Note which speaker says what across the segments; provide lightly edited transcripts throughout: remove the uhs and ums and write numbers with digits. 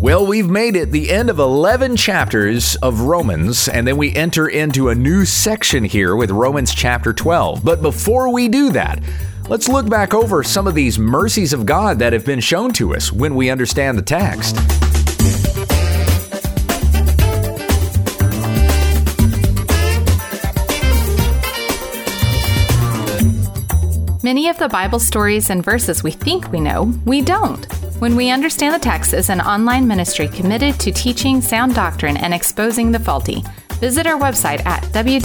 Speaker 1: Well, we've made it the end of 11 chapters of Romans, and then we enter into a new section here with Romans chapter 12. But before we do that, let's look back over some of these mercies of God that have been shown to us when we understand the text.
Speaker 2: Many of the Bible stories and verses we think we know, we don't. When We Understand the Text is an online ministry committed to teaching sound doctrine and exposing the faulty. Visit our website at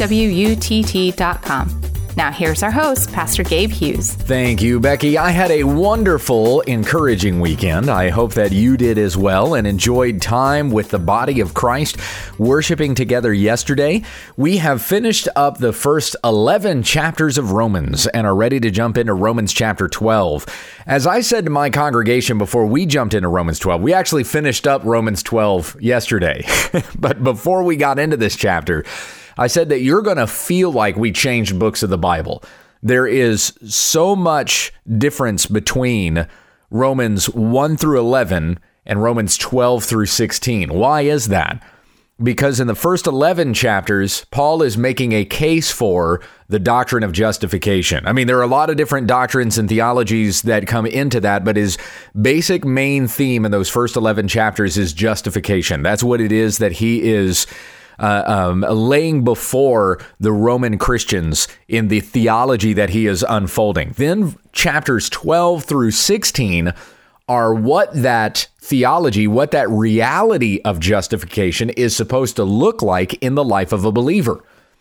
Speaker 2: www.utt.com. Now here's our host, Pastor Gabe Hughes.
Speaker 1: Thank you, Becky. I had a wonderful, encouraging weekend. I hope that you did as well and enjoyed time with the body of Christ worshiping together yesterday. We have finished up the first 11 chapters of Romans and are ready to jump into Romans chapter 12. As I said to my congregation before we jumped into Romans 12, we actually finished up Romans 12 yesterday. But before we got into this chapter, I said that you're going to feel like we changed books of the Bible. There is so much difference between Romans 1 through 11 and Romans 12 through 16. Why is that? Because in the first 11 chapters, Paul is making a case for the doctrine of justification. I mean, there are a lot of different doctrines and theologies that come into that, but his basic main theme in those first 11 chapters is justification. That's what it is that he is laying before the Roman Christians in the theology that he is unfolding. Then chapters 12 through 16 are what that theology, what that reality of justification is supposed to look like in the life of a believer.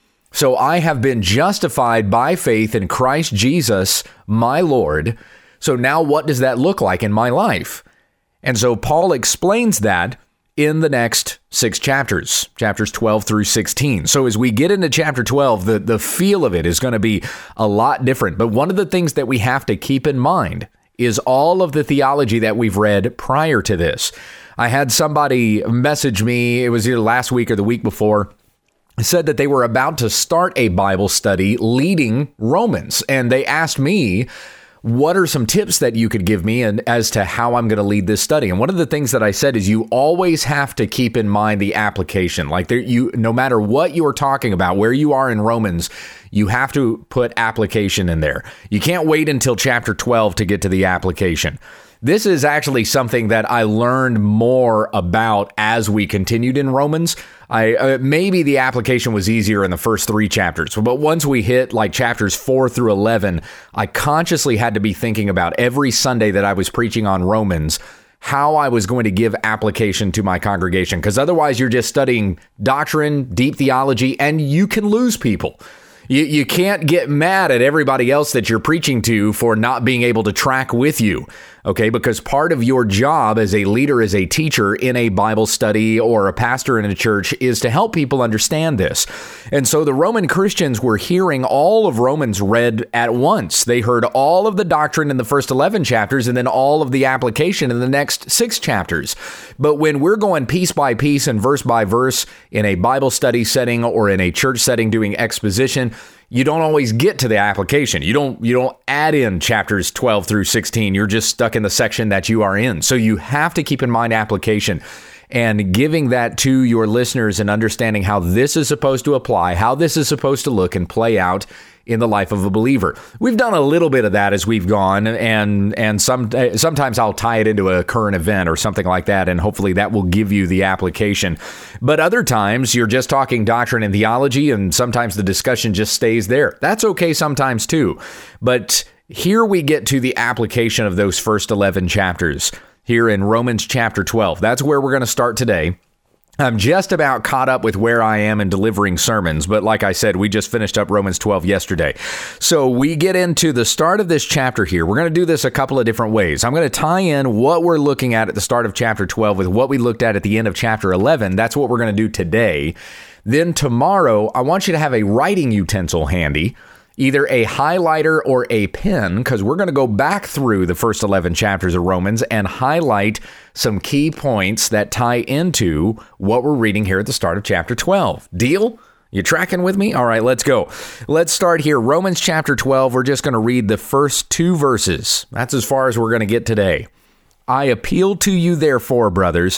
Speaker 1: So I have been justified by faith in Christ Jesus, my Lord. So now what does that look like in my life? And so Paul explains that in the next 6 chapters, chapters 12 through 16. So as we get into chapter 12, the feel of it is going to be a lot different. But one of the things that we have to keep in mind is all of the theology that we've read prior to this. I had somebody message me, it was either last week or the week before, said that they were about to start a Bible study leading Romans. And they asked me, what are some tips that you could give me and as to how I'm going to lead this study? And one of the things that I said is you always have to keep in mind the application. Like no matter what you are talking about, where you are in Romans, you have to put application in there. You can't wait until chapter 12 to get to the application. This is actually something that I learned more about as we continued in Romans. Maybe the application was easier in the first 3 chapters, but once we hit like chapters 4 through 11, I consciously had to be thinking about every Sunday that I was preaching on Romans, how I was going to give application to my congregation, because otherwise you're just studying doctrine, deep theology, and you can lose people. You can't get mad at everybody else that you're preaching to for not being able to track with you, okay? Because part of your job as a leader, as a teacher in a Bible study or a pastor in a church is to help people understand this. And so the Roman Christians were hearing all of Romans read at once. They heard all of the doctrine in the first 11 chapters and then all of the application in the next 6 chapters. But when we're going piece by piece and verse by verse in a Bible study setting or in a church setting doing exposition, you don't always get to the application. You don't add in chapters 12 through 16. You're just stuck in the section that you are in. So you have to keep in mind application and giving that to your listeners and understanding how this is supposed to apply, how this is supposed to look and play out in the life of a believer. We've done a little bit of that as we've gone, and sometimes I'll tie it into a current event or something like that, and hopefully that will give you the application. But other times, you're just talking doctrine and theology, and sometimes the discussion just stays there. That's okay sometimes too. But here we get to the application of those first 11 chapters here in Romans chapter 12. That's where we're going to start today. I'm just about caught up with where I am in delivering sermons, but like I said, we just finished up Romans 12 yesterday. So we get into the start of this chapter here. We're going to do this a couple of different ways. I'm going to tie in what we're looking at the start of chapter 12 with what we looked at the end of chapter 11. That's what we're going to do today. Then tomorrow, I want you to have a writing utensil handy, either a highlighter or a pen, because we're going to go back through the first 11 chapters of Romans and highlight some key points that tie into what we're reading here at the start of chapter 12. Deal? You tracking with me? All right, let's go. Let's start here. Romans chapter 12. We're just going to read the first 2 verses. That's as far as we're going to get today. I appeal to you, therefore, brothers,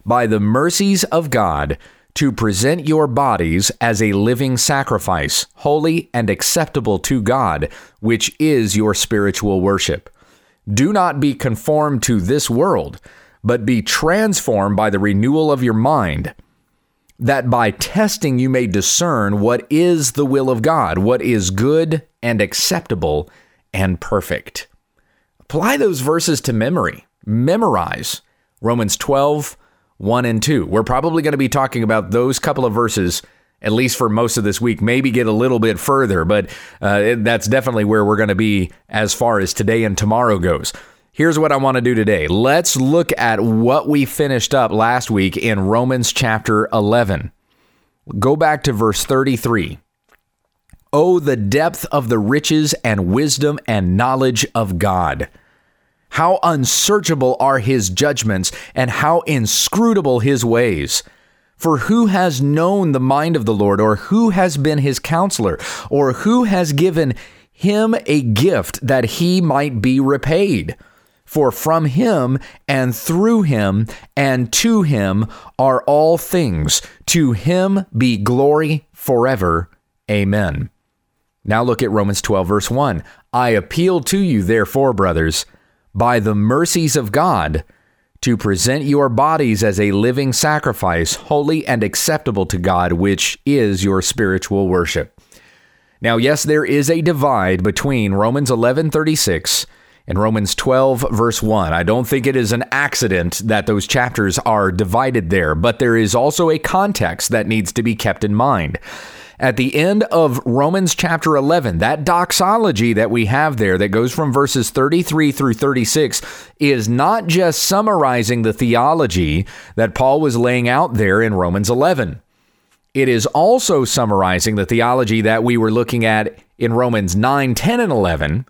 Speaker 1: by the mercies of God, to present your bodies as a living sacrifice, holy and acceptable to God, which is your spiritual worship. Do not be conformed to this world, but be transformed by the renewal of your mind, that by testing you may discern what is the will of God, what is good and acceptable and perfect. Apply those verses to memory. Memorize Romans 12, 1 and 2. We're probably going to be talking about those couple of verses, at least for most of this week, maybe get a little bit further, but that's definitely where we're going to be as far as today and tomorrow goes. Here's what I want to do today. Let's look at what we finished up last week in Romans chapter 11. Go back to verse 33. Oh, the depth of the riches and wisdom and knowledge of God. How unsearchable are his judgments and how inscrutable his ways. For who has known the mind of the Lord, or who has been his counselor, or who has given him a gift that he might be repaid? For from him and through him and to him are all things. To him be glory forever. Amen. Now look at Romans 12, verse 1. I appeal to you, therefore, brothers, by the mercies of God, to present your bodies as a living sacrifice, holy and acceptable to God, which is your spiritual worship. Now, yes, there is a divide between Romans 11:36 and Romans 12, verse 1. I don't think it is an accident that those chapters are divided there, but there is also a context that needs to be kept in mind. At the end of Romans chapter 11, that doxology that we have there that goes from verses 33 through 36 is not just summarizing the theology that Paul was laying out there in Romans 11. It is also summarizing the theology that we were looking at in Romans 9, 10, and 11.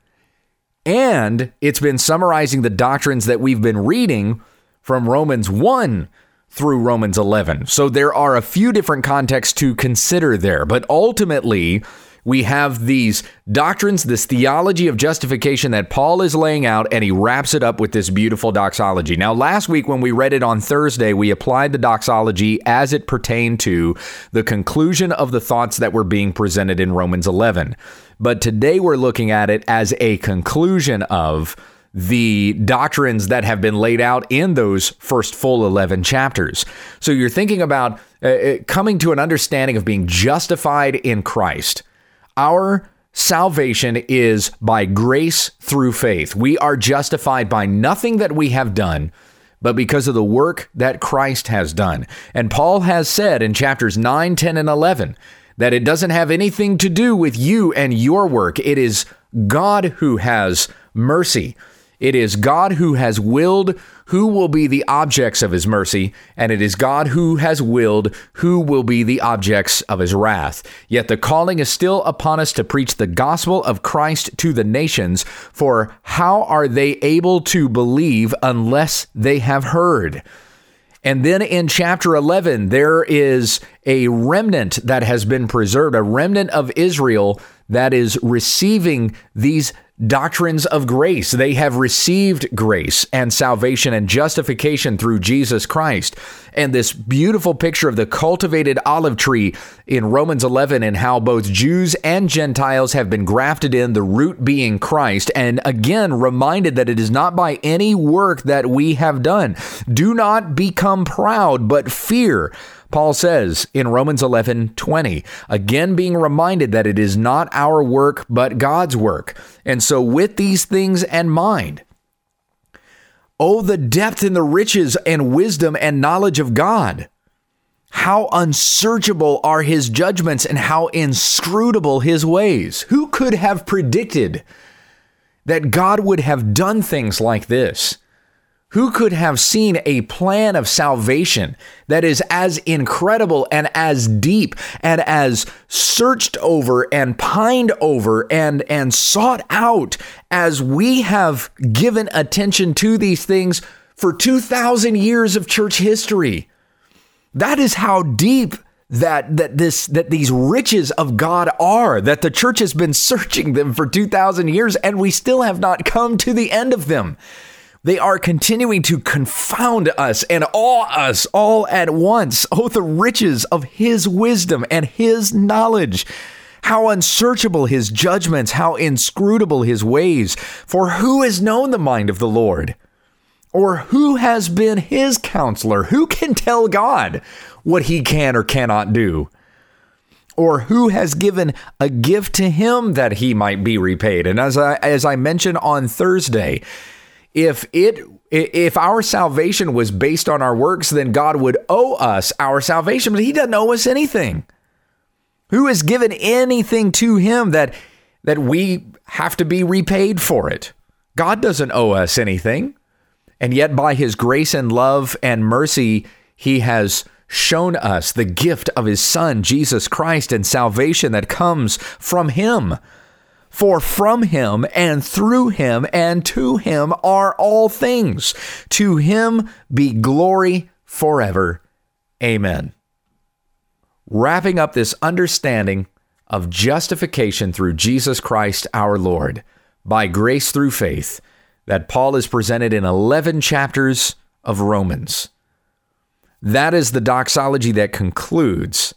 Speaker 1: And it's been summarizing the doctrines that we've been reading from Romans 1 through Romans 11. So there are a few different contexts to consider there, but ultimately we have these doctrines, this theology of justification that Paul is laying out, and he wraps it up with this beautiful doxology. Now, last week when we read it on Thursday, we applied the doxology as it pertained to the conclusion of the thoughts that were being presented in Romans 11. But today we're looking at it as a conclusion of the doctrines that have been laid out in those first full 11 chapters. So you're thinking about coming to an understanding of being justified in Christ. Our salvation is by grace through faith. We are justified by nothing that we have done, but because of the work that Christ has done. And Paul has said in chapters 9, 10, and 11 that it doesn't have anything to do with you and your work. It is God who has mercy. It is God who has willed who will be the objects of his mercy, and it is God who has willed who will be the objects of his wrath. Yet the calling is still upon us to preach the gospel of Christ to the nations, for how are they able to believe unless they have heard? And then in chapter 11, there is a remnant that has been preserved, a remnant of Israel that is receiving these doctrines of grace. They have received grace and salvation and justification through Jesus Christ. And this beautiful picture of the cultivated olive tree in Romans 11 and how both Jews and Gentiles have been grafted in, the root being Christ. And again, reminded that it is not by any work that we have done. Do not become proud, but fear. Paul says in Romans 11:20, again being reminded that it is not our work, but God's work. And so with these things in mind, oh, the depth and the riches and wisdom and knowledge of God. How unsearchable are his judgments and how inscrutable his ways. Who could have predicted that God would have done things like this? Who could have seen a plan of salvation that is as incredible and as deep and as searched over and pined over and sought out as we have given attention to these things for 2,000 years of church history? That is how deep that these riches of God are, that the church has been searching them for 2,000 years and we still have not come to the end of them. They are continuing to confound us and awe us all at once. Oh, the riches of his wisdom and his knowledge. How unsearchable his judgments, how inscrutable his ways. For who has known the mind of the Lord? Or who has been his counselor? Who can tell God what he can or cannot do? Or who has given a gift to him that he might be repaid? And as I mentioned on Thursday, if our salvation was based on our works, then God would owe us our salvation, but he doesn't owe us anything. Who has given anything to him that we have to be repaid for it? God doesn't owe us anything. And yet by his grace and love and mercy, he has shown us the gift of his Son, Jesus Christ, and salvation that comes from him. For from him and through him and to him are all things. To him be glory forever. Amen. Wrapping up this understanding of justification through Jesus Christ our Lord, by grace through faith, that Paul is presented in 11 chapters of Romans. That is the doxology that concludes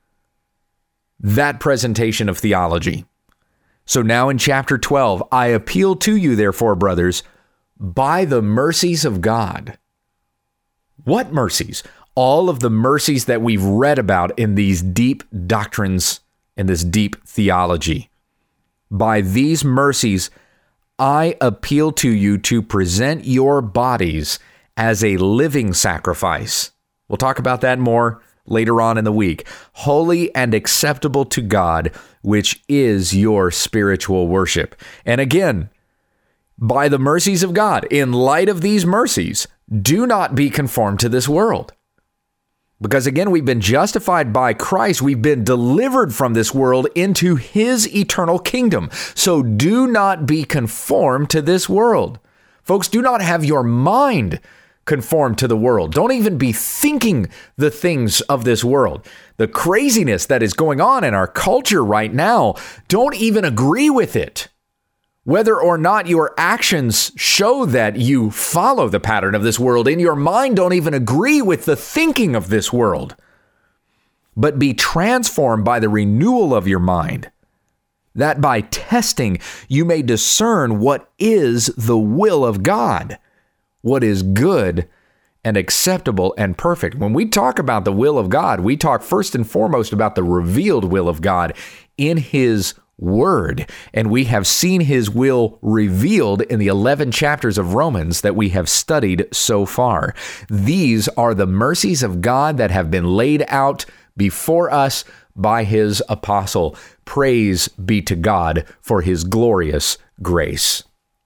Speaker 1: that presentation of theology. So now in chapter 12, I appeal to you, therefore, brothers, by the mercies of God. What mercies? All of the mercies that we've read about in these deep doctrines, in this deep theology. By these mercies, I appeal to you to present your bodies as a living sacrifice. We'll talk about that more later on in the week. Holy and acceptable to God, which is your spiritual worship. And again, by the mercies of God, in light of these mercies, do not be conformed to this world. Because again, we've been justified by Christ. We've been delivered from this world into his eternal kingdom. So do not be conformed to this world. Folks, do not have your mind conformed to the world. Don't even be thinking the things of this world. The craziness that is going on in our culture right now, don't even agree with it. Whether or not your actions show that you follow the pattern of this world, in your mind, don't even agree with the thinking of this world. But be transformed by the renewal of your mind, that by testing you may discern what is the will of God, what is good and acceptable and perfect. When we talk about the will of God, we talk first and foremost about the revealed will of God in his word. And we have seen his will revealed in the 11 chapters of Romans that we have studied so far. These are the mercies of God that have been laid out before us by his apostle. Praise be to God for his glorious grace.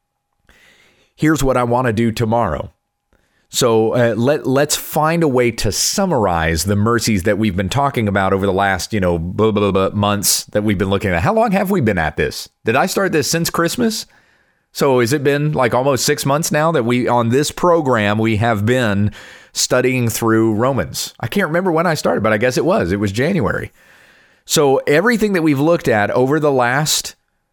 Speaker 1: Here's what I want to do tomorrow. So let's find a way to summarize the mercies that we've been talking about over the last, months that we've been looking at. How long have we been at this? Did I start this since Christmas? So has it been like almost 6 months now that on this program, we have been studying through Romans? I can't remember when I started, but I guess it was January. So everything that we've looked at over the last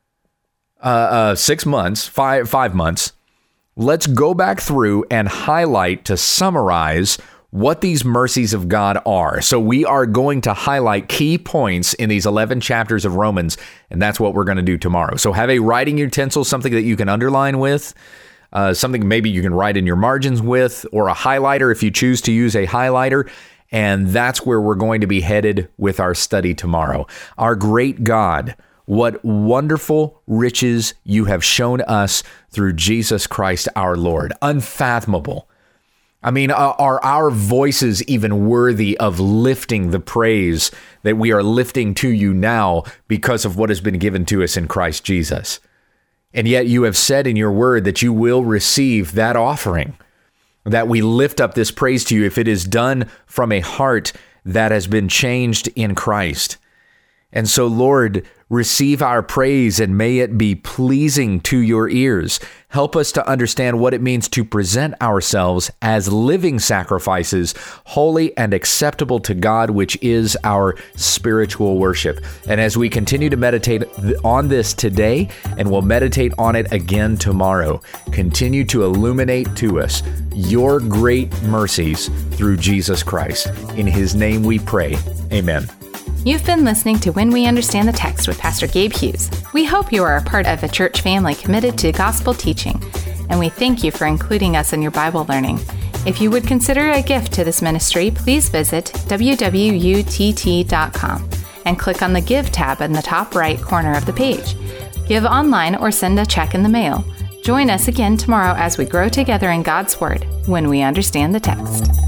Speaker 1: 6 months, five months, let's go back through and highlight to summarize what these mercies of God are. So we are going to highlight key points in these 11 chapters of Romans, and that's what we're going to do tomorrow. So have a writing utensil, something that you can underline with, something maybe you can write in your margins with, or a highlighter if you choose to use a highlighter. And that's where we're going to be headed with our study tomorrow. Our great God, what wonderful riches you have shown us through Jesus Christ our Lord. Unfathomable. I mean, are our voices even worthy of lifting the praise that we are lifting to you now because of what has been given to us in Christ Jesus? And yet you have said in your word that you will receive that offering, that we lift up this praise to you if it is done from a heart that has been changed in Christ. And so, Lord, receive our praise and may it be pleasing to your ears. Help us to understand what it means to present ourselves as living sacrifices, holy and acceptable to God, which is our spiritual worship. And as we continue to meditate on this today, and we'll meditate on it again tomorrow, continue to illuminate to us your great mercies through Jesus Christ. In his name we pray. Amen.
Speaker 2: You've been listening to When We Understand the Text with Pastor Gabe Hughes. We hope you are a part of a church family committed to gospel teaching, and we thank you for including us in your Bible learning. If you would consider a gift to this ministry, please visit www.utt.com and click on the Give tab in the top right corner of the page. Give online or send a check in the mail. Join us again tomorrow as we grow together in God's Word when we understand the text.